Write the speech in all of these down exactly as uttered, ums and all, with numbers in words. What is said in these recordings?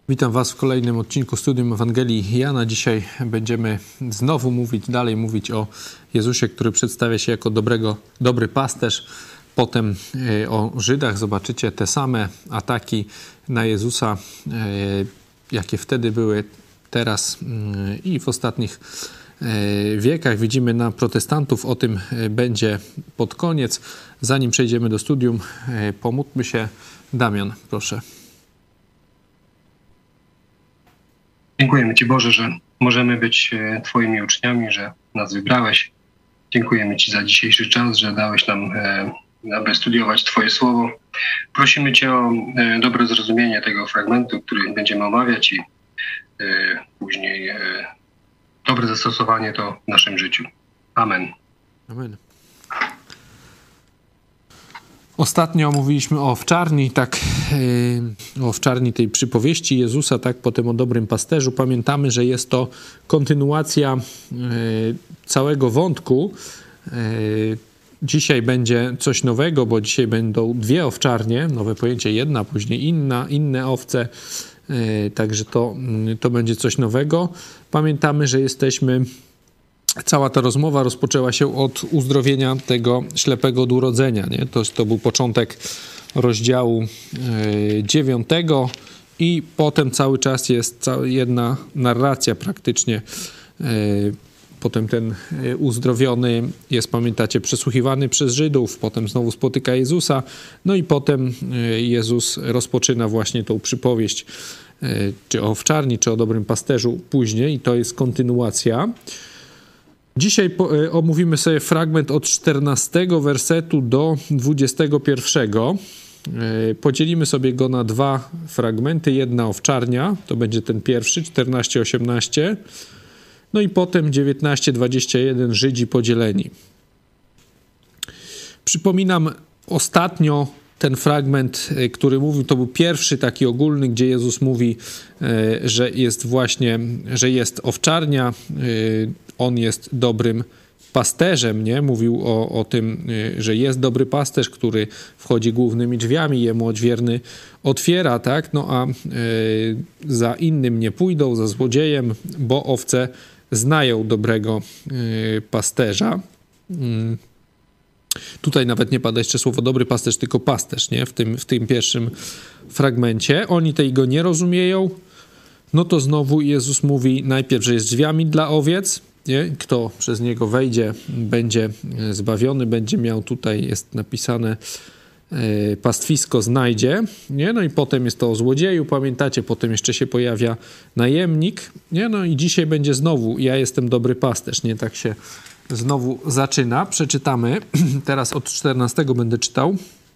Witam Was w kolejnym odcinku Studium Ewangelii Jana. Dzisiaj będziemy znowu mówić, dalej mówić o Jezusie, który przedstawia się jako dobrego, dobry pasterz. Potem o Żydach zobaczycie te same ataki na Jezusa, jakie wtedy były, teraz i w ostatnich wiekach. Widzimy na protestantów, o tym będzie pod koniec. Zanim przejdziemy do studium, pomódlmy się. Damian, proszę. Dziękujemy Ci, Boże, że możemy być Twoimi uczniami, że nas wybrałeś. Dziękujemy Ci za dzisiejszy czas, że dałeś nam, aby studiować Twoje Słowo. Prosimy Cię o dobre zrozumienie tego fragmentu, który będziemy omawiać i później dobre zastosowanie to w naszym życiu. Amen. Amen. Ostatnio mówiliśmy o owczarni, tak, yy, o owczarni tej przypowieści Jezusa, tak, potem o dobrym pasterzu. Pamiętamy, że jest to kontynuacja yy, całego wątku. Yy, dzisiaj będzie coś nowego, bo dzisiaj będą dwie owczarnie, nowe pojęcie, jedna, później inna, inne owce. Yy, także to, yy, to będzie coś nowego. Pamiętamy, że jesteśmy... Cała ta rozmowa rozpoczęła się od uzdrowienia tego ślepego od urodzenia. Nie? To, to był początek rozdziału yy, dziewiątego i potem cały czas jest cała jedna narracja praktycznie. Yy, potem ten yy, uzdrowiony jest, pamiętacie, przesłuchiwany przez Żydów, potem znowu spotyka Jezusa, no i potem yy, Jezus rozpoczyna właśnie tą przypowieść, yy, czy o owczarni, czy o dobrym pasterzu później, i to jest kontynuacja. Dzisiaj po, y, omówimy sobie fragment od czternastego wersetu do dwudziestego pierwszego. Y, podzielimy sobie go na dwa fragmenty. Jedna owczarnia, to będzie ten pierwszy, czternaście osiemnaście. No i potem dziewiętnaście dwadzieścia jeden, Żydzi podzieleni. Przypominam, ostatnio ten fragment, który mówił, to był pierwszy taki ogólny, gdzie Jezus mówi, że jest właśnie, że jest owczarnia, on jest dobrym pasterzem, nie? Mówił o, o tym, że jest dobry pasterz, który wchodzi głównymi drzwiami, jemu odźwierny otwiera, tak? No a za innym nie pójdą, za złodziejem, bo owce znają dobrego pasterza. Tutaj nawet nie pada jeszcze słowo dobry pasterz, tylko pasterz, nie? W tym, w tym pierwszym fragmencie. Oni tego nie rozumieją. No to znowu Jezus mówi najpierw, że jest drzwiami dla owiec. Nie? Kto przez niego wejdzie, będzie zbawiony, będzie miał, tutaj jest napisane, e, pastwisko znajdzie. Nie? No i potem jest to o złodzieju, pamiętacie, potem jeszcze się pojawia najemnik. Nie? No i dzisiaj będzie znowu, ja jestem dobry pasterz. Nie? Tak się znowu zaczyna. Przeczytamy. Teraz od czternastego będę czytał.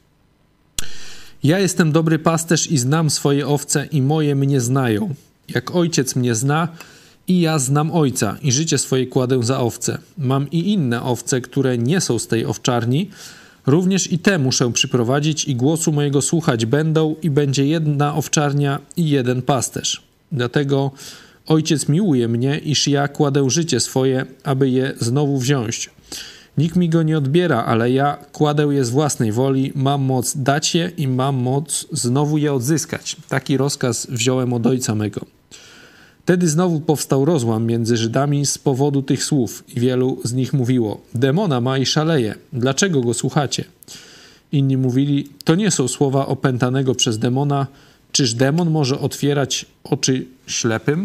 Ja jestem dobry pasterz i znam swoje owce i moje mnie znają. Jak ojciec mnie zna i ja znam ojca i życie swoje kładę za owce. Mam i inne owce, które nie są z tej owczarni. Również i te muszę przyprowadzić i głosu mojego słuchać będą i będzie jedna owczarnia i jeden pasterz. Dlatego Ojciec miłuje mnie, iż ja kładę życie swoje, aby je znowu wziąć. Nikt mi go nie odbiera, ale ja kładę je z własnej woli, mam moc dać je i mam moc znowu je odzyskać. Taki rozkaz wziąłem od Ojca mego. Wtedy znowu powstał rozłam między Żydami z powodu tych słów i wielu z nich mówiło: demona ma i szaleje, dlaczego go słuchacie? Inni mówili: to nie są słowa opętanego przez demona, czyż demon może otwierać oczy ślepym?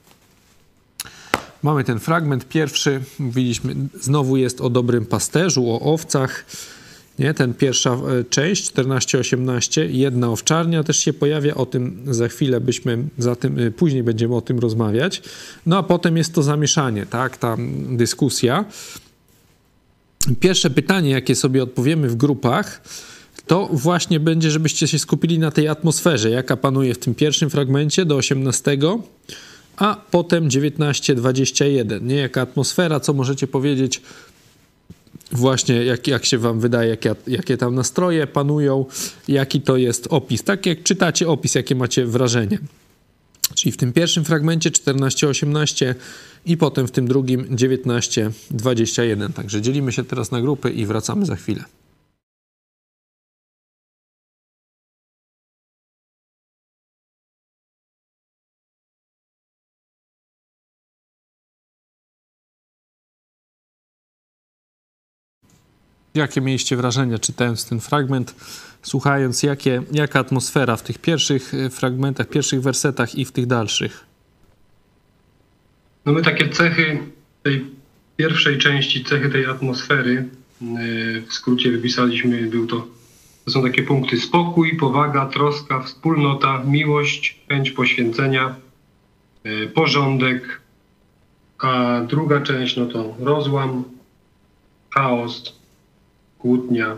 Mamy ten fragment pierwszy, mówiliśmy, znowu jest o dobrym pasterzu, o owcach, nie? Ten pierwsza część, czternaście osiemnaście, jedna owczarnia też się pojawia, o tym za chwilę byśmy, za tym, później będziemy o tym rozmawiać. No a potem jest to zamieszanie, tak, ta dyskusja. Pierwsze pytanie, jakie sobie odpowiemy w grupach, to właśnie będzie, żebyście się skupili na tej atmosferze, jaka panuje w tym pierwszym fragmencie do osiemnastego, a potem dziewiętnaście dwadzieścia jeden. Nie? Jaka atmosfera, co możecie powiedzieć właśnie, jak, jak się wam wydaje, jakie, jakie tam nastroje panują, jaki to jest opis. Tak jak czytacie opis, jakie macie wrażenie. Czyli w tym pierwszym fragmencie czternaście osiemnaście i potem w tym drugim dziewiętnaście dwadzieścia jeden. Także dzielimy się teraz na grupy i wracamy za chwilę. Jakie mieliście wrażenia, czytając ten fragment, słuchając, jakie, jaka atmosfera w tych pierwszych fragmentach, pierwszych wersetach i w tych dalszych? No my takie cechy tej pierwszej części, cechy tej atmosfery, w skrócie wypisaliśmy, był to, to są takie punkty: spokój, powaga, troska, wspólnota, miłość, chęć poświęcenia, porządek, a druga część no to rozłam, chaos, kłótnia.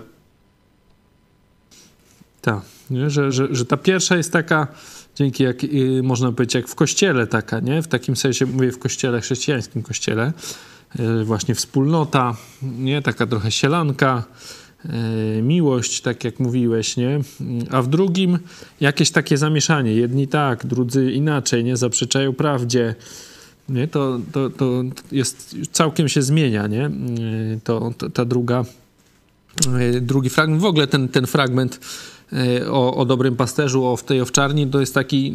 Tak, nie? Że, że, że ta pierwsza jest taka, dzięki jak y, można powiedzieć, jak w kościele taka, nie? W takim sensie mówię w kościele, chrześcijańskim kościele, y, właśnie wspólnota, nie? Taka trochę sielanka, y, miłość, tak jak mówiłeś, nie? A w drugim jakieś takie zamieszanie, jedni tak, drudzy inaczej, nie? Zaprzeczają prawdzie, nie? To, to, to jest, całkiem się zmienia, nie? Y, to, to, ta druga, y, drugi fragment, w ogóle ten, ten fragment O, o dobrym pasterzu, o w tej owczarni, to jest taki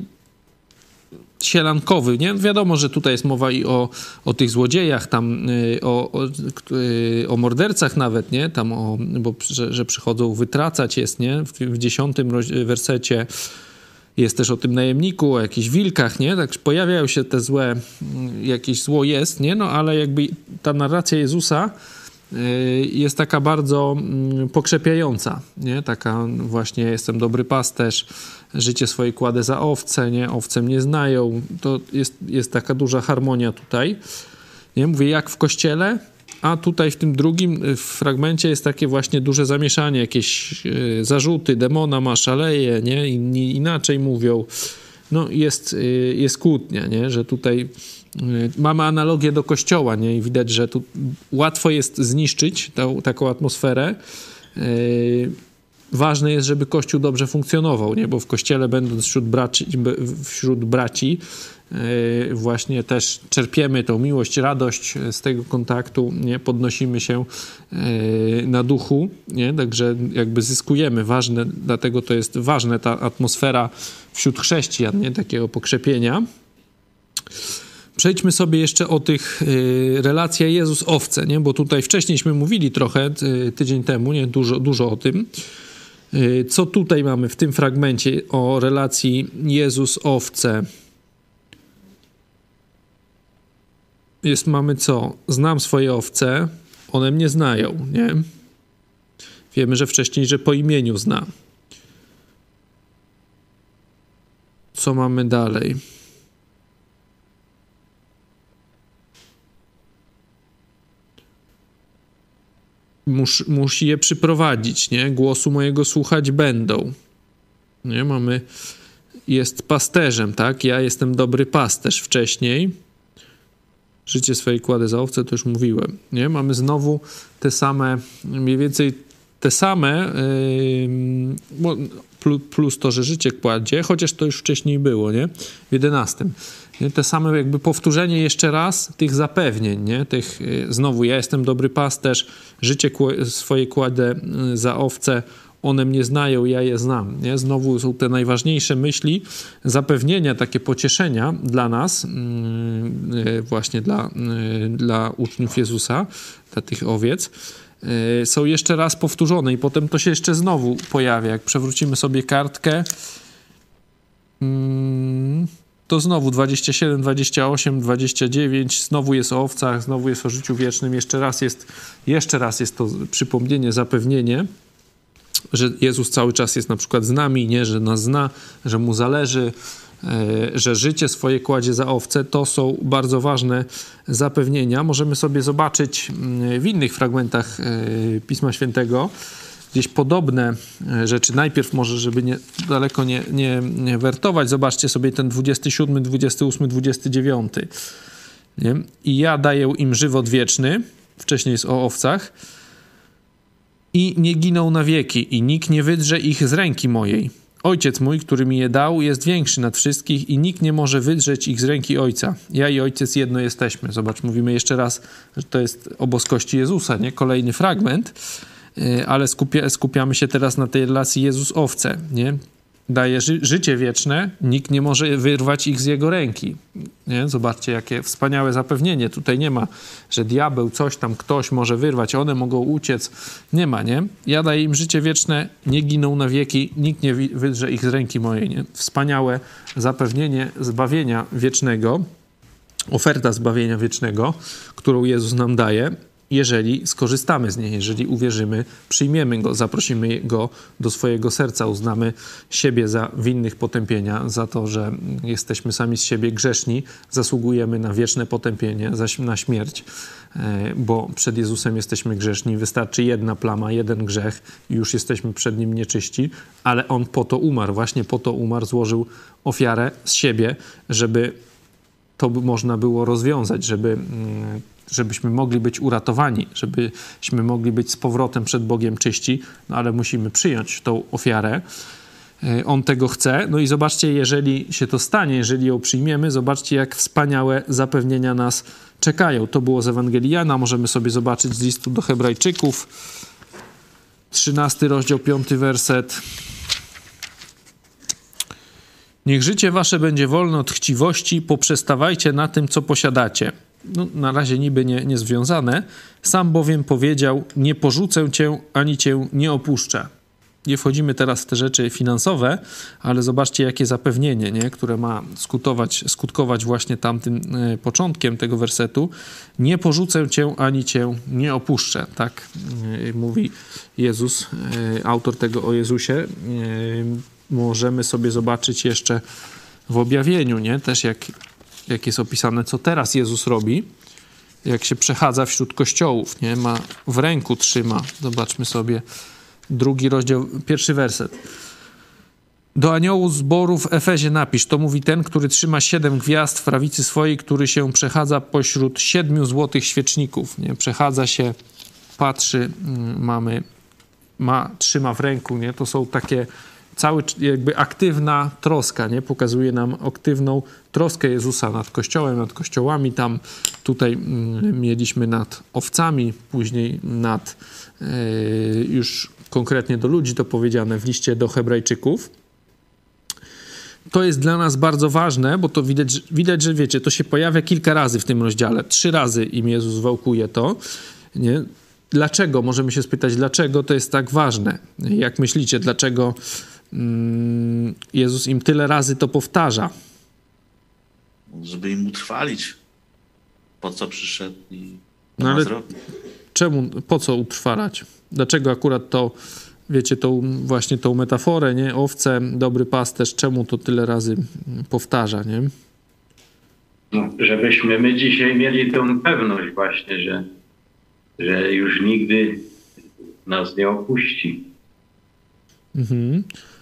sielankowy, nie? Wiadomo, że tutaj jest mowa i o, o tych złodziejach, tam o, o, o mordercach nawet, nie? Tam o, bo że, że przychodzą wytracać jest, nie? W, w dziesiątym wersecie jest też o tym najemniku, o jakichś wilkach, nie? Tak pojawiają się te złe, jakieś zło jest, nie? No ale jakby ta narracja Jezusa jest taka bardzo pokrzepiająca, nie? Taka właśnie jestem dobry pasterz, życie swoje kładę za owce, nie? Owce mnie znają. To jest, jest taka duża harmonia tutaj. Nie? Mówię jak w kościele, a tutaj w tym drugim fragmencie jest takie właśnie duże zamieszanie, jakieś zarzuty, demona ma, szaleje, nie? Inni inaczej mówią. No jest, jest kłótnia, nie? Że tutaj mamy analogię do kościoła, nie? I widać, że tu łatwo jest zniszczyć tą, taką atmosferę. Yy, ważne jest, żeby Kościół dobrze funkcjonował, nie? Bo w Kościele, będąc wśród braci, wśród braci yy, właśnie też czerpiemy tą miłość, radość z tego kontaktu, nie? Podnosimy się yy, na duchu, nie? Także jakby zyskujemy. Ważne, dlatego to jest ważne, ta atmosfera wśród chrześcijan, nie? Takiego pokrzepienia. Przejdźmy sobie jeszcze o tych y, relacjach Jezus-owce, nie? Bo tutaj wcześniejśmy mówili trochę, y, tydzień temu, nie? Dużo, dużo o tym. Y, co tutaj mamy w tym fragmencie o relacji Jezus-owce? Jest, mamy co? Znam swoje owce, one mnie znają, nie? Wiemy, że wcześniej, że po imieniu zna. Co mamy dalej? Mus, musi je przyprowadzić, nie? Głosu mojego słuchać będą. Nie? Mamy, jest pasterzem, tak? Ja jestem dobry pasterz wcześniej. Życie swoje kładę za owce, to już mówiłem, nie? Mamy znowu te same, mniej więcej te same, yy, plus to, że życie kładzie, chociaż to już wcześniej było, nie? W jedenastym. Nie? Te same jakby powtórzenie jeszcze raz tych zapewnień, nie? Tych, yy, znowu ja jestem dobry pasterz, życie kł- swoje kładę yy, za owce, one mnie znają, ja je znam, nie? Znowu są te najważniejsze myśli, zapewnienia, takie pocieszenia dla nas, yy, właśnie dla, yy, dla uczniów Jezusa, dla tych owiec, yy, są jeszcze raz powtórzone i potem to się jeszcze znowu pojawia. Jak przewrócimy sobie kartkę, yy, to znowu dwadzieścia siedem, dwadzieścia osiem, dwadzieścia dziewięć, znowu jest o owcach, znowu jest o życiu wiecznym, jeszcze raz jest, jeszcze raz jest to przypomnienie, zapewnienie, że Jezus cały czas jest na przykład z nami, nie? Że nas zna, że mu zależy, e, że życie swoje kładzie za owce. To są bardzo ważne zapewnienia. Możemy sobie zobaczyć w innych fragmentach e, Pisma Świętego gdzieś podobne rzeczy. Najpierw może, żeby nie, daleko nie, nie, nie wertować, zobaczcie sobie ten dwudziesty siódmy, dwudziesty ósmy, dwudziesty dziewiąty. Nie? I ja daję im żywot wieczny, wcześniej jest o owcach, i nie giną na wieki, i nikt nie wydrze ich z ręki mojej. Ojciec mój, który mi je dał, jest większy nad wszystkich i nikt nie może wydrzeć ich z ręki Ojca. Ja i Ojciec jedno jesteśmy. Zobacz, mówimy jeszcze raz, że to jest o boskości Jezusa, nie? Kolejny fragment, ale skupia, skupiamy się teraz na tej relacji Jezus-owce, nie? daje ży- życie wieczne, nikt nie może wyrwać ich z jego ręki. Nie? Zobaczcie, jakie wspaniałe zapewnienie. Tutaj nie ma, że diabeł, coś tam, ktoś może wyrwać, one mogą uciec. Nie ma, nie? Ja daję im życie wieczne, nie giną na wieki, nikt nie wi- wydrze ich z ręki mojej, nie? Wspaniałe zapewnienie zbawienia wiecznego, oferta zbawienia wiecznego, którą Jezus nam daje, jeżeli skorzystamy z niej, jeżeli uwierzymy, przyjmiemy Go, zaprosimy Go do swojego serca, uznamy siebie za winnych potępienia, za to, że jesteśmy sami z siebie grzeszni, zasługujemy na wieczne potępienie, na śmierć, bo przed Jezusem jesteśmy grzeszni. Wystarczy jedna plama, jeden grzech i już jesteśmy przed Nim nieczyści, ale On po to umarł, właśnie po to umarł, złożył ofiarę z siebie, żeby to można było rozwiązać, żeby żebyśmy mogli być uratowani, żebyśmy mogli być z powrotem przed Bogiem czyści, no ale musimy przyjąć tą ofiarę. On tego chce. No i zobaczcie, jeżeli się to stanie, jeżeli ją przyjmiemy, zobaczcie, jak wspaniałe zapewnienia nas czekają. To było z Ewangelii Jana, możemy sobie zobaczyć z listu do Hebrajczyków, trzynasty rozdział, piąty werset. Niech życie wasze będzie wolne od chciwości, poprzestawajcie na tym, co posiadacie. No, na razie niby nie, nie związane. Sam bowiem powiedział, nie porzucę cię, ani cię nie opuszczę. Nie wchodzimy teraz w te rzeczy finansowe, ale zobaczcie, jakie zapewnienie, nie? Które ma skutować, skutkować właśnie tamtym e, początkiem tego wersetu. Nie porzucę cię, ani cię nie opuszczę. Tak e, mówi Jezus, e, autor tego o Jezusie. E, możemy sobie zobaczyć jeszcze w objawieniu, nie? Też jak jak jest opisane, co teraz Jezus robi, jak się przechadza wśród kościołów, nie? Ma w ręku trzyma. Zobaczmy sobie drugi rozdział, pierwszy werset. Do aniołu zboru w Efezie napisz, to mówi ten, który trzyma siedem gwiazd w prawicy swojej, który się przechadza pośród siedmiu złotych świeczników. Nie? Przechadza się, patrzy, mamy, ma, trzyma w ręku, nie? To są takie cały jakby aktywna troska, nie? Pokazuje nam aktywną troskę Jezusa nad Kościołem, nad kościołami. Tam tutaj mm, mieliśmy nad owcami, później nad yy, już konkretnie do ludzi to powiedziane w liście do Hebrajczyków. To jest dla nas bardzo ważne, bo to widać, widać, że wiecie, to się pojawia kilka razy w tym rozdziale. Trzy razy im Jezus wałkuje to, nie? Dlaczego? Możemy się spytać, dlaczego to jest tak ważne? Jak myślicie, dlaczego mm, Jezus im tyle razy to powtarza? Żeby im utrwalić, po co przyszedł i co no ale ma zrobić. Czemu, po co utrwalać? Dlaczego akurat to, wiecie, tą właśnie tą metaforę, nie? Owce, dobry pasterz, czemu to tyle razy powtarza, nie? No, żebyśmy my dzisiaj mieli tę pewność właśnie, że, że już nigdy nas nie opuści. Mhm.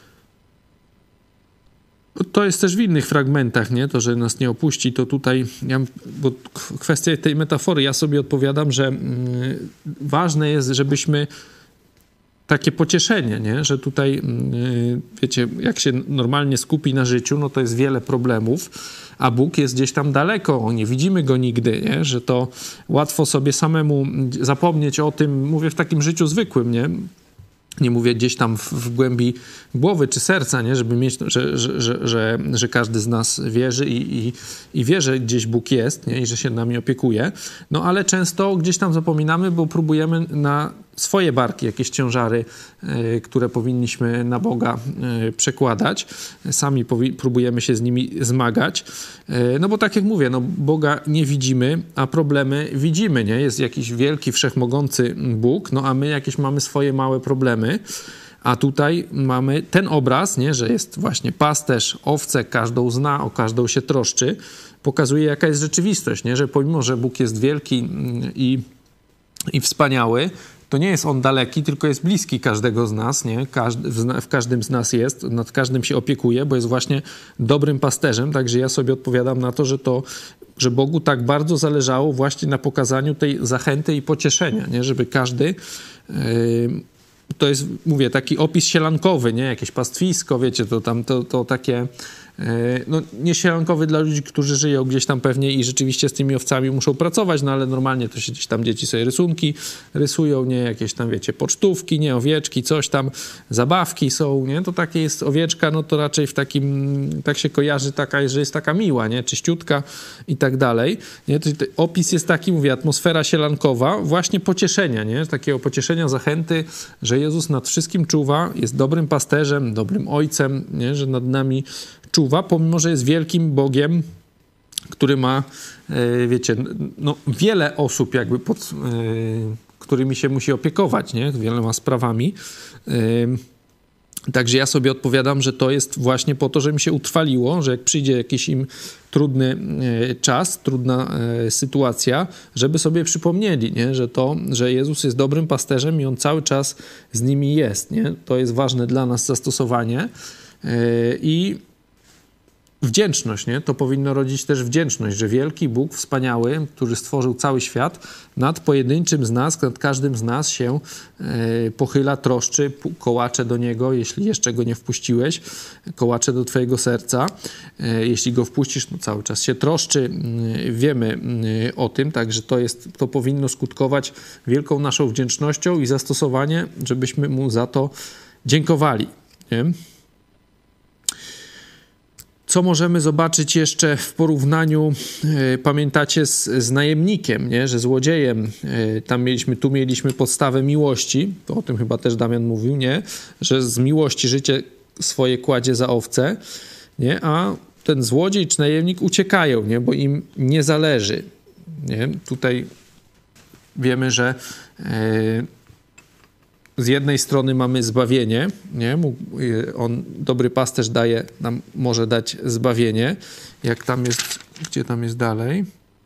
To jest też w innych fragmentach, nie? To, że nas nie opuści, to tutaj, ja, bo kwestia tej metafory, ja sobie odpowiadam, że mm, ważne jest, żebyśmy takie pocieszenie, nie? Że tutaj, yy, wiecie, jak się normalnie skupi na życiu, no to jest wiele problemów, a Bóg jest gdzieś tam daleko, nie widzimy Go nigdy, nie? Że to łatwo sobie samemu zapomnieć o tym, mówię w takim życiu zwykłym, nie? Nie mówię gdzieś tam w, w głębi głowy czy serca, nie? Żeby mieć, że, że, że, że, że każdy z nas wierzy i, i, i wie, że gdzieś Bóg jest, nie? I że się nami opiekuje. No ale często gdzieś tam zapominamy, bo próbujemy na swoje barki jakieś ciężary, y, które powinniśmy na Boga y, przekładać. Sami powi- próbujemy się z nimi zmagać. Y, no bo tak jak mówię, no Boga nie widzimy, a problemy widzimy, nie? Jest jakiś wielki, wszechmogący Bóg, no a my jakieś mamy swoje małe problemy. A tutaj mamy ten obraz, nie? Że jest właśnie pasterz, owce, każdą zna, o każdą się troszczy. Pokazuje, jaka jest rzeczywistość, nie? Że pomimo, że Bóg jest wielki i, i wspaniały, to nie jest On daleki, tylko jest bliski każdego z nas, nie? Każdy, w, w każdym z nas jest, nad każdym się opiekuje, bo jest właśnie dobrym pasterzem, także ja sobie odpowiadam na to, że to, że Bogu tak bardzo zależało właśnie na pokazaniu tej zachęty i pocieszenia, nie? Żeby każdy... Yy, to jest, mówię, taki opis sielankowy, nie? Jakieś pastwisko, wiecie, to tam to, to takie no, niesielankowy dla ludzi, którzy żyją gdzieś tam pewnie i rzeczywiście z tymi owcami muszą pracować, no ale normalnie to się gdzieś tam dzieci sobie rysunki rysują, nie, jakieś tam, wiecie, pocztówki, nie, owieczki, coś tam, zabawki są, nie, to takie jest owieczka, no to raczej w takim, tak się kojarzy taka, że jest taka miła, nie, czyściutka i tak dalej, nie, to, to opis jest taki, mówię, atmosfera sielankowa, właśnie pocieszenia, nie, takiego pocieszenia, zachęty, że Jezus nad wszystkim czuwa, jest dobrym pasterzem, dobrym ojcem, nie, że nad nami czuwa, pomimo że jest wielkim Bogiem, który ma, e, wiecie, no, wiele osób jakby, pod, e, którymi się musi opiekować, nie? Wieloma sprawami. E, także ja sobie odpowiadam, że to jest właśnie po to, że mi się utrwaliło, że jak przyjdzie jakiś im trudny e, czas, trudna e, sytuacja, żeby sobie przypomnieli, nie? Że to, że Jezus jest dobrym pasterzem i On cały czas z nimi jest, nie? To jest ważne dla nas zastosowanie e, i wdzięczność, nie? To powinno rodzić też wdzięczność, że wielki Bóg wspaniały, który stworzył cały świat, nad pojedynczym z nas, nad każdym z nas się e, pochyla, troszczy, kołacze do Niego, jeśli jeszcze Go nie wpuściłeś, kołacze do Twojego serca. E, jeśli Go wpuścisz, no cały czas się troszczy. E, wiemy e, o tym, także to jest, to powinno skutkować wielką naszą wdzięcznością i zastosowanie, żebyśmy Mu za to dziękowali, nie? Co możemy zobaczyć jeszcze w porównaniu, e, pamiętacie, z, z najemnikiem, nie? Że złodziejem, e, tam mieliśmy, tu mieliśmy podstawę miłości, to o tym chyba też Damian mówił, nie? Że z miłości życie swoje kładzie za owce, nie? A ten złodziej czy najemnik uciekają, nie? Bo im nie zależy, nie? Tutaj wiemy, że e, z jednej strony mamy zbawienie, nie? On, dobry pasterz daje nam, może dać zbawienie. Jak tam jest, gdzie tam jest dalej?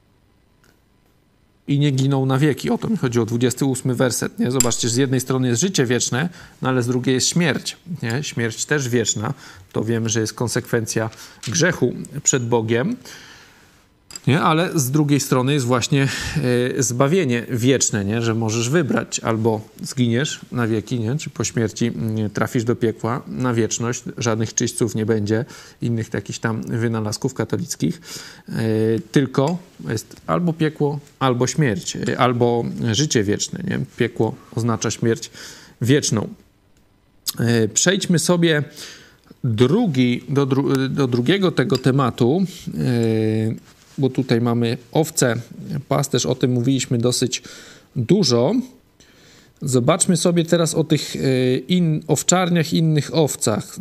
I nie giną na wieki. O to mi chodzi, o dwudziesty ósmy werset, nie? Zobaczcie, z jednej strony jest życie wieczne, no ale z drugiej jest śmierć, nie? Śmierć też wieczna. To wiemy, że jest konsekwencja grzechu przed Bogiem. Nie? Ale z drugiej strony jest właśnie y, zbawienie wieczne, nie? Że możesz wybrać, albo zginiesz na wieki, nie? Czy po śmierci y, trafisz do piekła na wieczność, żadnych czyśćców nie będzie, innych takich tam wynalazków katolickich, y, tylko jest albo piekło, albo śmierć, y, albo życie wieczne, nie? Piekło oznacza śmierć wieczną. Y, przejdźmy sobie drugi, do, dru, do drugiego tego tematu, y, bo tutaj mamy owce, pasterz, o tym mówiliśmy dosyć dużo. Zobaczmy sobie teraz o tych in, owczarniach i innych owcach.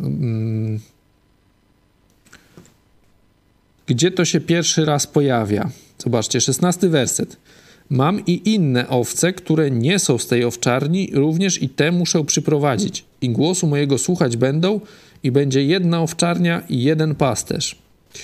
Gdzie to się pierwszy raz pojawia? Zobaczcie, szesnasty werset. Mam i inne owce, które nie są z tej owczarni, również i te muszę przyprowadzić. I głosu mojego słuchać będą i będzie jedna owczarnia i jeden pasterz.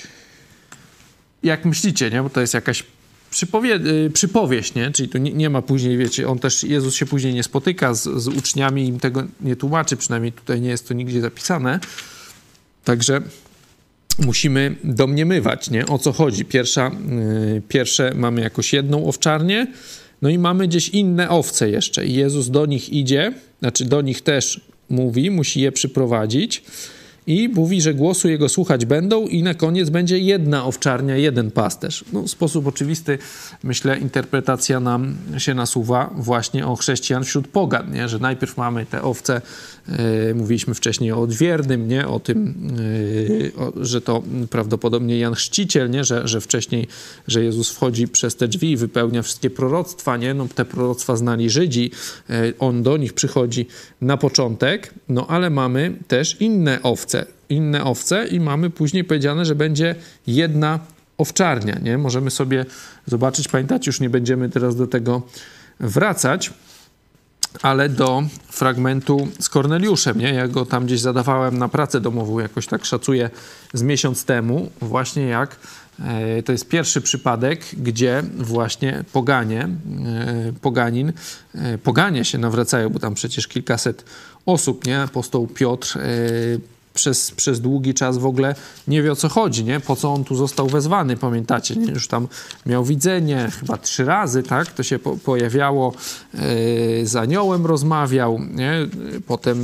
Jak myślicie, nie? Bo to jest jakaś przypowie- przypowieść, nie? Czyli tu nie, nie ma później, wiecie, on też, Jezus się później nie spotyka z, z uczniami, im tego nie tłumaczy, przynajmniej tutaj nie jest to nigdzie zapisane. Także musimy domniemywać, nie? O co chodzi. Pierwsza, yy, pierwsze mamy jakoś jedną owczarnię, no i mamy gdzieś inne owce jeszcze. I Jezus do nich idzie, znaczy do nich też mówi, musi je przyprowadzić. I mówi, że głosu jego słuchać będą i na koniec będzie jedna owczarnia, jeden pasterz. No, w sposób oczywisty, myślę, interpretacja nam się nasuwa właśnie o chrześcijan wśród pogan, nie? Że najpierw mamy te owce, yy, mówiliśmy wcześniej o odwiernym, nie? O tym, yy, o, że to prawdopodobnie Jan Chrzciciel, nie? Że, że wcześniej, że Jezus wchodzi przez te drzwi i wypełnia wszystkie proroctwa, nie? No, te proroctwa znali Żydzi, yy, on do nich przychodzi na początek, no ale mamy też inne owce, inne owce i mamy później powiedziane, że będzie jedna owczarnia, nie? Możemy sobie zobaczyć, pamiętać, już nie będziemy teraz do tego wracać, ale do fragmentu z Korneliuszem, nie? Ja go tam gdzieś zadawałem na pracę domową, jakoś tak szacuję z miesiąc temu, właśnie jak e, to jest pierwszy przypadek, gdzie właśnie poganie, e, poganin, e, poganie się nawracają, bo tam przecież kilkaset osób, nie? Apostoł Piotr e, Przez, przez długi czas w ogóle nie wie, o co chodzi, nie? Po co on tu został wezwany, pamiętacie, nie? Już tam miał widzenie, chyba trzy razy, tak? To się po, pojawiało, yy, z aniołem rozmawiał, nie? Potem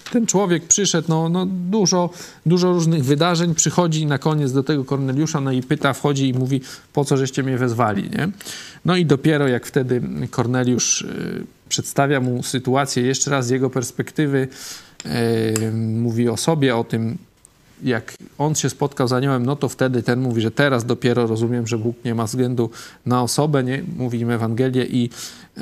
ten człowiek przyszedł, no, no dużo, dużo różnych wydarzeń, przychodzi na koniec do tego Korneliusza, no i pyta, wchodzi i mówi, po co żeście mnie wezwali, nie? No i dopiero jak wtedy Korneliusz y, przedstawia mu sytuację jeszcze raz z jego perspektywy, y, mówi o sobie, o tym, jak on się spotkał z aniołem, no to wtedy ten mówi, że teraz dopiero rozumiem, że Bóg nie ma względu na osobę, nie? Mówi im Ewangelię i yy,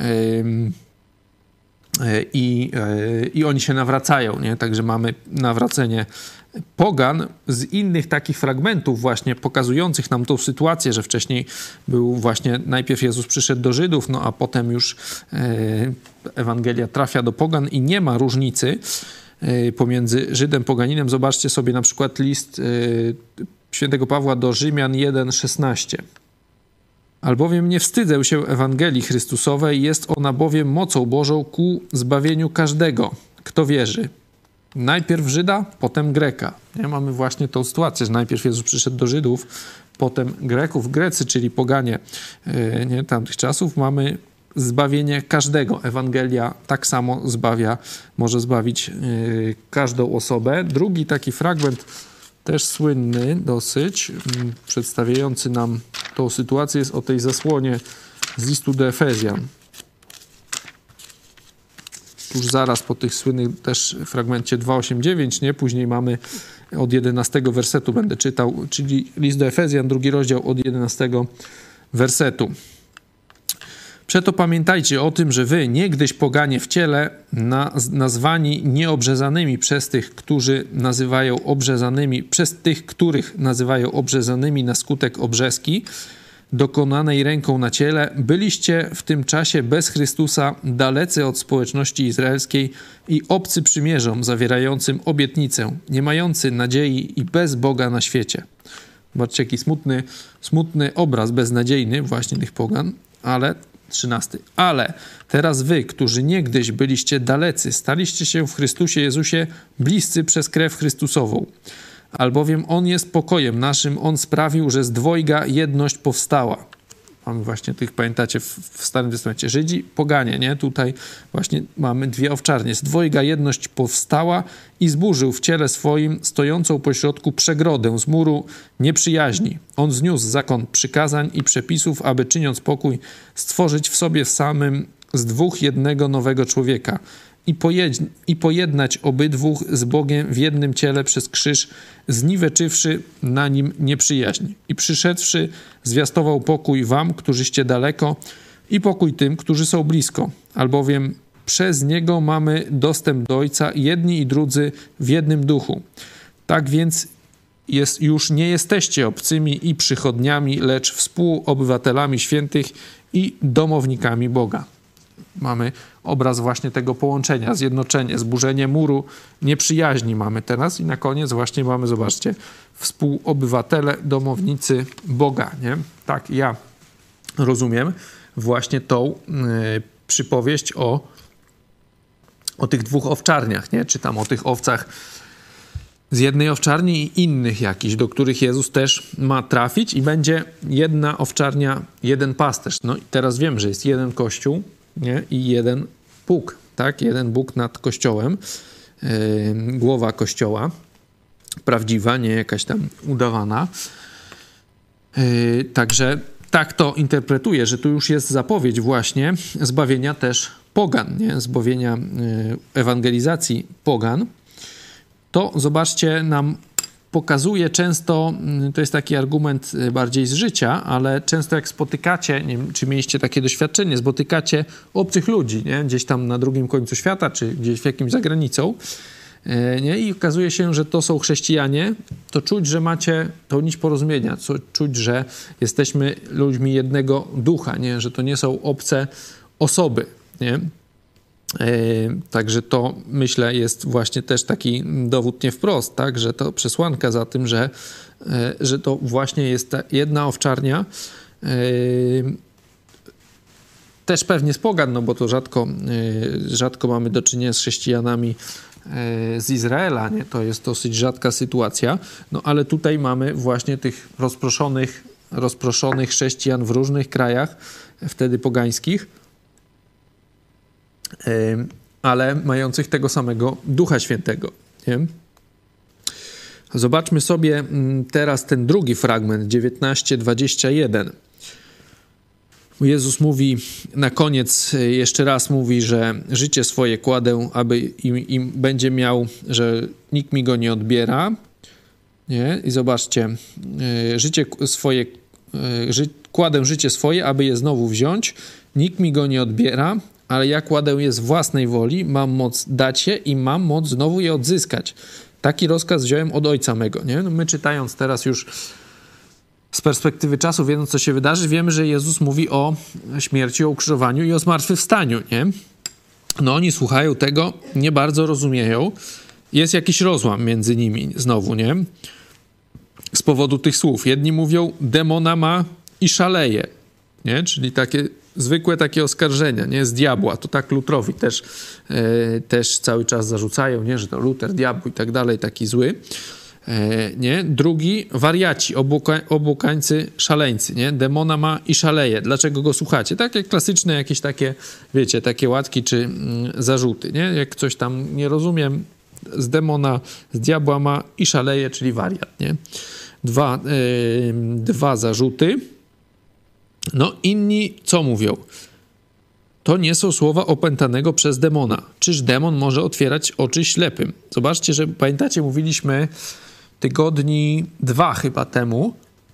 I, i oni się nawracają, nie? Także mamy nawracenie pogan z innych takich fragmentów właśnie pokazujących nam tą sytuację, że wcześniej był właśnie, najpierw Jezus przyszedł do Żydów, no a potem już Ewangelia trafia do pogan i nie ma różnicy pomiędzy Żydem, poganinem. Zobaczcie sobie na przykład list świętego Pawła do Rzymian jeden szesnaście. Albowiem nie wstydzę się Ewangelii Chrystusowej, jest ona bowiem mocą Bożą ku zbawieniu każdego, kto wierzy. Najpierw Żyda, potem Greka. Nie? Mamy właśnie tą sytuację, że najpierw Jezus przyszedł do Żydów, potem Greków. Grecy, czyli poganie nie, tamtych czasów, mamy zbawienie każdego. Ewangelia tak samo zbawia, może zbawić yy, każdą osobę. Drugi taki fragment, też słynny dosyć, yy, przedstawiający nam tą sytuację, jest o tej zasłonie z listu do Efezjan. Tuż zaraz po tych słynnych też fragmencie dwa osiem dziewięć, nie? Później mamy od jedenastego wersetu będę czytał, czyli list do Efezjan, drugi rozdział od jedenastego wersetu. Przeto pamiętajcie o tym, że wy, niegdyś poganie w ciele, nazwani nieobrzezanymi przez tych, którzy nazywają obrzezanymi, przez tych, których nazywają obrzezanymi na skutek obrzeski, dokonanej ręką na ciele, byliście w tym czasie bez Chrystusa dalecy od społeczności izraelskiej i obcy przymierzom zawierającym obietnicę, nie mający nadziei i bez Boga na świecie. Zobaczcie, jaki smutny, smutny obraz beznadziejny właśnie tych pogan, ale trzynasty. Ale teraz wy, którzy niegdyś byliście dalecy, staliście się w Chrystusie Jezusie bliscy przez krew Chrystusową. Albowiem On jest pokojem naszym, On sprawił, że z dwojga jedność powstała. Mamy właśnie tych, pamiętacie, w, w Starym Testamencie Żydzi, poganie, nie? Tutaj właśnie mamy dwie owczarnie. Z dwojga jedność powstała i zburzył w ciele swoim stojącą pośrodku przegrodę z muru nieprzyjaźni. On zniósł zakon przykazań i przepisów, aby czyniąc pokój, stworzyć w sobie samym z dwóch jednego nowego człowieka i, pojedź, i pojednać obydwóch z Bogiem w jednym ciele przez krzyż, zniweczywszy na nim nieprzyjaźń. I przyszedłszy, zwiastował pokój wam, którzyście daleko, i pokój tym, którzy są blisko. Albowiem przez Niego mamy dostęp do Ojca, jedni i drudzy w jednym duchu. Tak więc jest, już nie jesteście obcymi i przychodniami, lecz współobywatelami świętych i domownikami Boga. Mamy obraz właśnie tego połączenia, zjednoczenie, zburzenie muru nieprzyjaźni mamy teraz i na koniec właśnie mamy, zobaczcie, współobywatele, domownicy Boga, nie? Tak ja rozumiem właśnie tą y, przypowieść o, o tych dwóch owczarniach, nie? Czy tam o tych owcach z jednej owczarni i innych jakichś, do których Jezus też ma trafić i będzie jedna owczarnia, jeden pasterz. No i teraz wiem, że jest jeden kościół, nie? I jeden Bóg, tak? Jeden Bóg nad Kościołem, yy, głowa Kościoła, prawdziwa, nie jakaś tam udawana. Yy, także tak to interpretuję, że tu już jest zapowiedź właśnie zbawienia też pogan, nie? Zbawienia yy, ewangelizacji pogan. To, zobaczcie, nam pokazuje często, to jest taki argument bardziej z życia, ale często jak spotykacie, nie wiem, czy mieliście takie doświadczenie, spotykacie obcych ludzi, nie? Gdzieś tam na drugim końcu świata, czy gdzieś w jakimś za granicą, nie? I okazuje się, że to są chrześcijanie, to czuć, że macie tą nić porozumienia, co, czuć, że jesteśmy ludźmi jednego ducha, nie? Że to nie są obce osoby, nie? Yy, także to, myślę, jest właśnie też taki dowód nie wprost, tak, że to przesłanka za tym, że, yy, że to właśnie jest ta jedna owczarnia, yy, też pewnie z pogan, no bo to rzadko, yy, rzadko mamy do czynienia z chrześcijanami yy, z Izraela, nie? To jest dosyć rzadka sytuacja, no ale tutaj mamy właśnie tych rozproszonych, rozproszonych chrześcijan w różnych krajach, wtedy pogańskich. ale mających tego samego Ducha Świętego, nie? Zobaczmy sobie teraz ten drugi fragment, dziewiętnaście dwadzieścia jeden. Jezus mówi, na koniec jeszcze raz mówi, że życie swoje kładę, aby im, im będzie miał, że nikt mi go nie odbiera. Nie? I zobaczcie, życie swoje, ży, kładę życie swoje, aby je znowu wziąć. Nikt mi go nie odbiera, ale ja kładę je z własnej woli, mam moc dać je i mam moc znowu je odzyskać. Taki rozkaz wziąłem od Ojca mego. Nie? No my czytając teraz już z perspektywy czasu, wiedząc co się wydarzy, wiemy, że Jezus mówi o śmierci, o ukrzyżowaniu i o zmartwychwstaniu. Nie? No oni słuchają tego, nie bardzo rozumieją. Jest jakiś rozłam między nimi znowu, nie? Z powodu tych słów. Jedni mówią, demona ma i szaleje. Nie? Czyli takie zwykłe takie oskarżenia, nie? Z diabła. To tak Lutrowi też, e, też cały czas zarzucają, nie? Że to Luter, diabł i tak dalej, taki zły. E, nie? Drugi, wariaci, obłuka, obłukańcy, szaleńcy, nie? Demona ma i szaleje. Dlaczego go słuchacie? Takie klasyczne jakieś takie, wiecie, takie łatki czy mm, zarzuty, nie? Jak coś tam nie rozumiem, z demona, z diabła ma i szaleje, czyli wariat, nie? Dwa, yy, dwa zarzuty. No inni co mówią? To nie są słowa opętanego przez demona. Czyż demon może otwierać oczy ślepym? Zobaczcie, że pamiętacie, mówiliśmy tygodni dwa chyba temu,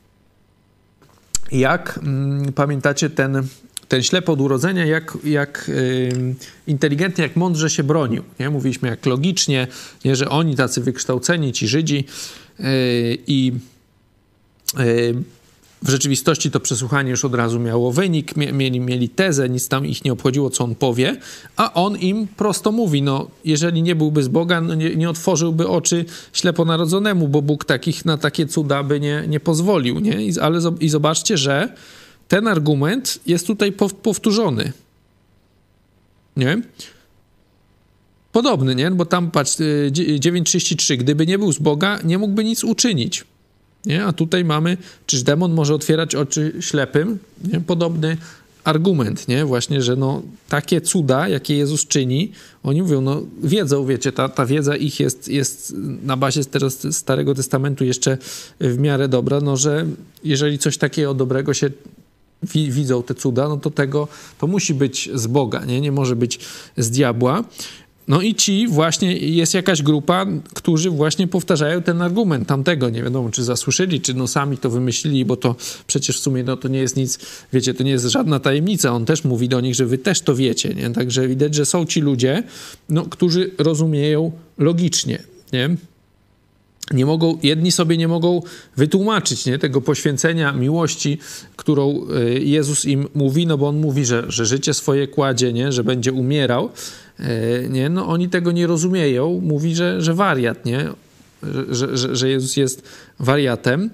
jak mm, pamiętacie ten, ten ślepy od urodzenia, jak, jak yy, inteligentnie, jak mądrze się bronił. Nie? Mówiliśmy jak logicznie, nie, że oni tacy wykształceni, ci Żydzi yy, i yy, w rzeczywistości to przesłuchanie już od razu miało wynik, mieli, mieli tezę, nic tam ich nie obchodziło, co on powie, a on im prosto mówi, no jeżeli nie byłby z Boga, no nie, nie otworzyłby oczy śleponarodzonemu, bo Bóg takich na takie cuda by nie, nie pozwolił, nie? I, ale i zobaczcie, że ten argument jest tutaj powtórzony, nie? Podobny, nie? Bo tam, patrz, dziewięć trzydzieści trzy, gdyby nie był z Boga, nie mógłby nic uczynić. Nie? A tutaj mamy, czyż demon może otwierać oczy ślepym? Nie? Podobny argument, nie? Właśnie, że no, takie cuda, jakie Jezus czyni, oni mówią, no wiedzą, wiecie, ta, ta wiedza ich jest, jest na bazie teraz Starego Testamentu jeszcze w miarę dobra, no że jeżeli coś takiego dobrego się wi- widzą te cuda, no to tego, to musi być z Boga, nie? Nie może być z diabła. No i ci właśnie, jest jakaś grupa, którzy właśnie powtarzają ten argument tamtego, nie wiadomo, czy zasłyszeli, czy no sami to wymyślili, bo to przecież w sumie no to nie jest nic, wiecie, to nie jest żadna tajemnica, on też mówi do nich, że wy też to wiecie, nie? Także widać, że są ci ludzie, no, którzy rozumieją logicznie, nie? Nie mogą, jedni sobie nie mogą wytłumaczyć, nie, tego poświęcenia miłości, którą Jezus im mówi, no bo on mówi, że, że życie swoje kładzie, nie, że będzie umierał, nie, no oni tego nie rozumieją, mówi, że, że wariat, nie, że, że, że Jezus jest wariatem.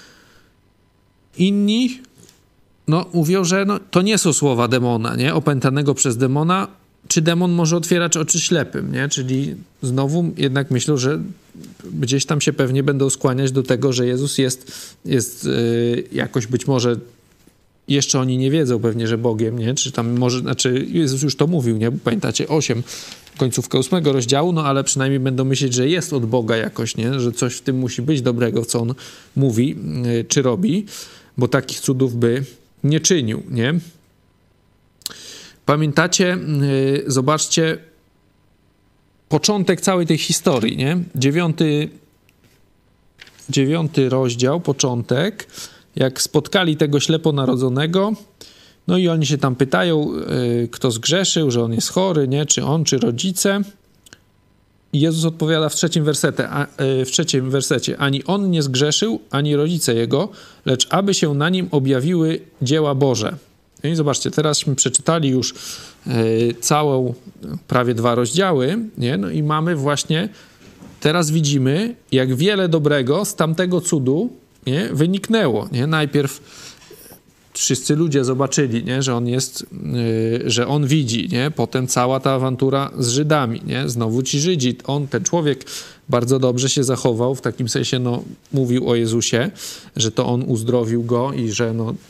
Inni, no mówią, że no, to nie są słowa demona, nie, opętanego przez demona. Czy demon może otwierać oczy ślepym, nie? Czyli znowu jednak myślą, że gdzieś tam się pewnie będą skłaniać do tego, że Jezus jest, jest yy, jakoś być może, jeszcze oni nie wiedzą pewnie, że Bogiem, nie? Czy tam może, znaczy Jezus już to mówił, nie? Pamiętacie, osiem, końcówkę ósmego rozdziału, no ale przynajmniej będą myśleć, że jest od Boga jakoś, nie? Że coś w tym musi być dobrego, co on mówi, yy, czy robi, bo takich cudów by nie czynił, nie? Pamiętacie, yy, zobaczcie początek całej tej historii, nie? Dziewiąty, dziewiąty rozdział, początek, jak spotkali tego śleponarodzonego, no i oni się tam pytają, yy, kto zgrzeszył, że on jest chory, nie? Czy on, czy rodzice. I Jezus odpowiada w trzecim wersecie, a, yy, w trzecim wersecie, ani on nie zgrzeszył, ani rodzice jego, lecz aby się na nim objawiły dzieła Boże. I zobaczcie, teraśmy przeczytali już y, całą, prawie dwa rozdziały, nie? No i mamy właśnie, teraz widzimy, jak wiele dobrego z tamtego cudu, nie? Wyniknęło, nie? Najpierw wszyscy ludzie zobaczyli, nie? Że on jest, y, że on widzi, nie? Potem cała ta awantura z Żydami, nie? Znowu ci Żydzi, on, ten człowiek bardzo dobrze się zachował, w takim sensie, no, mówił o Jezusie, że to on uzdrowił go i że, no,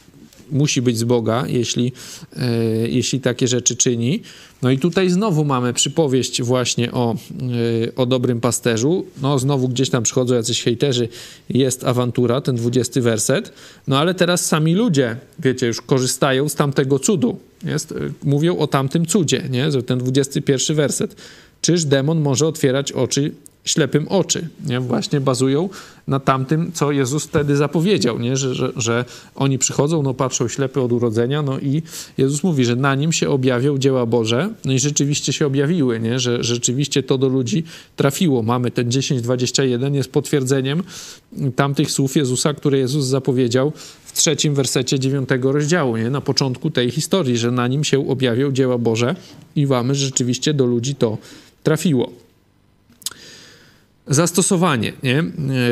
musi być z Boga, jeśli, jeśli takie rzeczy czyni. No i tutaj znowu mamy przypowieść właśnie o, o dobrym pasterzu. No znowu gdzieś tam przychodzą jacyś hejterzy, jest awantura, ten dwudziesty werset. No ale teraz sami ludzie, wiecie, już korzystają z tamtego cudu. Jest? Mówią o tamtym cudzie, nie? Że ten dwudziesty pierwszy werset. Czyż demon może otwierać oczy ślepym oczy, nie? Właśnie bazują na tamtym, co Jezus wtedy zapowiedział, nie? Że, że, że oni przychodzą, no patrzą ślepy od urodzenia, no i Jezus mówi, że na nim się objawią dzieła Boże, no i rzeczywiście się objawiły, nie? Że rzeczywiście to do ludzi trafiło. Mamy ten dziesięć dwadzieścia jeden, jest potwierdzeniem tamtych słów Jezusa, które Jezus zapowiedział w trzecim wersecie dziewiątego rozdziału, nie? Na początku tej historii, że na nim się objawią dzieła Boże i mamy, że rzeczywiście do ludzi to trafiło. Zastosowanie, nie?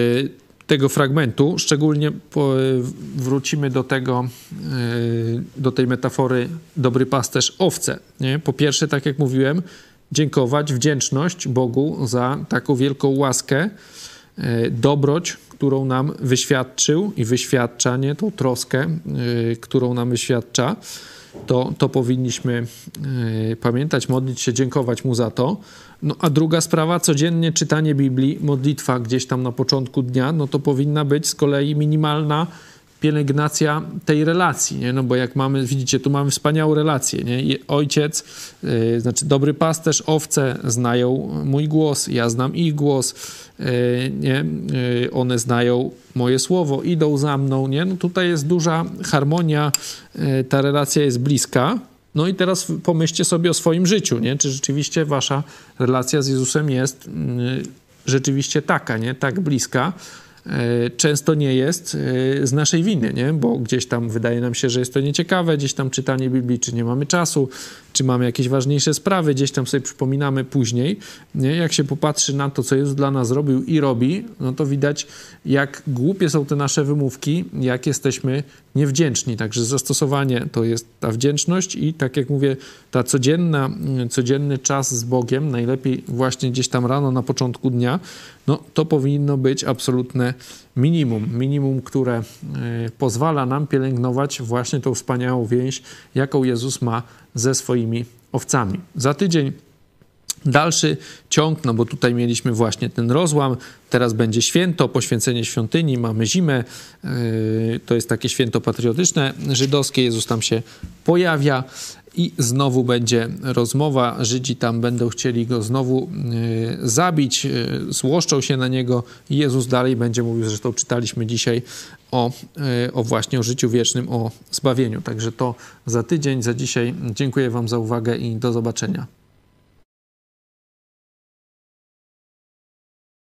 Tego fragmentu, szczególnie po, wrócimy do tego, do tej metafory dobry pasterz owce. Nie? Po pierwsze, tak jak mówiłem, dziękować, wdzięczność Bogu za taką wielką łaskę, dobroć, którą nam wyświadczył i wyświadcza, nie? Tą troskę, którą nam wyświadcza. To, to powinniśmy y, pamiętać, modlić się, dziękować Mu za to. No a druga sprawa, codziennie czytanie Biblii, modlitwa gdzieś tam na początku dnia, no to powinna być z kolei minimalna pielęgnacja tej relacji, nie? No bo jak mamy, widzicie, tu mamy wspaniałą relację, nie? I ojciec, yy, znaczy dobry pasterz, owce znają mój głos, ja znam ich głos, yy, nie? Yy, one znają moje słowo, idą za mną, nie? No tutaj jest duża harmonia, yy, ta relacja jest bliska. No i teraz pomyślcie sobie o swoim życiu, nie? Czy rzeczywiście wasza relacja z Jezusem jest yy, rzeczywiście taka, nie? Tak bliska. Często nie jest z naszej winy, nie? Bo gdzieś tam wydaje nam się, że jest to nieciekawe, gdzieś tam czytanie Biblii, czy nie mamy czasu, czy mamy jakieś ważniejsze sprawy, gdzieś tam sobie przypominamy później, nie? Jak się popatrzy na to, co Jezus dla nas zrobił i robi, no to widać, jak głupie są te nasze wymówki, jak jesteśmy niewdzięczni. Także zastosowanie to jest ta wdzięczność i tak jak mówię, ta codzienna, codzienny czas z Bogiem, najlepiej właśnie gdzieś tam rano na początku dnia, no to powinno być absolutne minimum. Minimum, które y, pozwala nam pielęgnować właśnie tą wspaniałą więź, jaką Jezus ma ze swoimi owcami. Za tydzień dalszy ciąg, no bo tutaj mieliśmy właśnie ten rozłam, teraz będzie święto, poświęcenie świątyni, mamy zimę, yy, to jest takie święto patriotyczne żydowskie, Jezus tam się pojawia i znowu będzie rozmowa, Żydzi tam będą chcieli go znowu yy, zabić, yy, złoszczą się na niego i Jezus dalej będzie mówił, zresztą czytaliśmy dzisiaj o, yy, o właśnie o życiu wiecznym, o zbawieniu. Także to za tydzień, za dzisiaj. Dziękuję wam za uwagę i do zobaczenia.